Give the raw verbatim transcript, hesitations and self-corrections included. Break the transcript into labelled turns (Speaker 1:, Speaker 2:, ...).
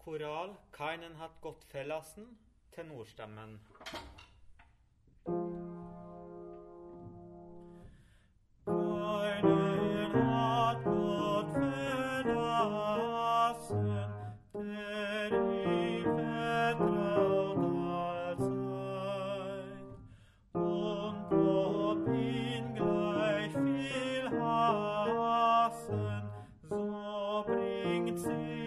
Speaker 1: Choral, keinen hat Gott verlassen, Tenorstimmen.
Speaker 2: Keinen hat Gott verlassen, der ihm vertraut allzeit. Und ob ihn gleich viel hassen, so bringt sie